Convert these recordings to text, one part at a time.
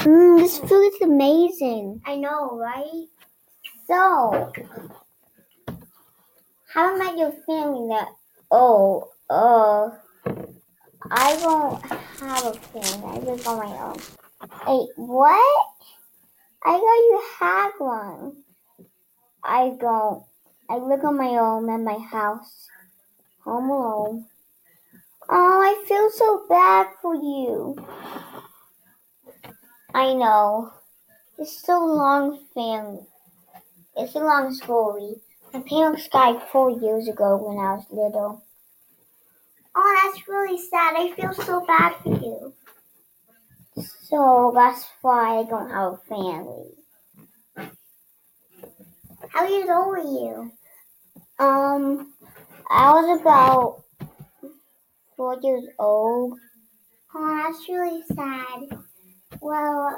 This food is amazing. I know, right? So, how about your family that? I don't have a family. I live on my own. Wait, what? I thought you had one. I don't. I live on my own at my house, home alone. Oh, I feel so bad for you. I know. It's so long, family. It's a long story. My parents died 4 years ago when I was little. Oh, that's really sad. I feel so bad for you. So that's why I don't have a family. How years old were you? I was about 4 years old. Oh, that's really sad. Well,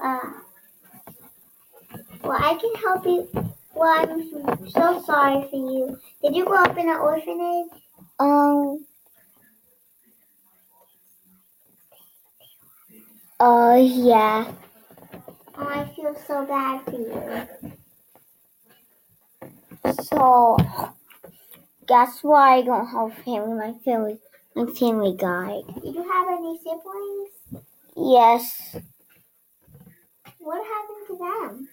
I can help you. Well, I'm so sorry for you. Did you grow up in an orphanage? Yeah. Oh, I feel so bad for you. So that's why I don't have a family. My family died. Did you have any siblings? Yes. What happened to them?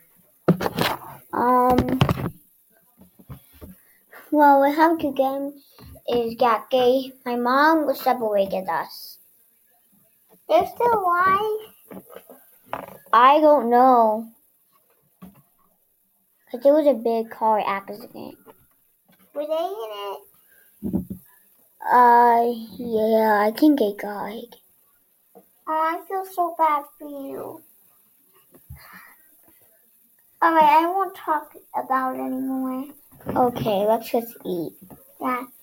Well, what happened to them is that my mom separated us. They're still alive? I don't know. Because it was a big car accident. Were they in it? Yeah, I think they died. Oh, I feel so bad for you. Alright, I won't talk about it anymore. Okay, let's just eat. Yeah.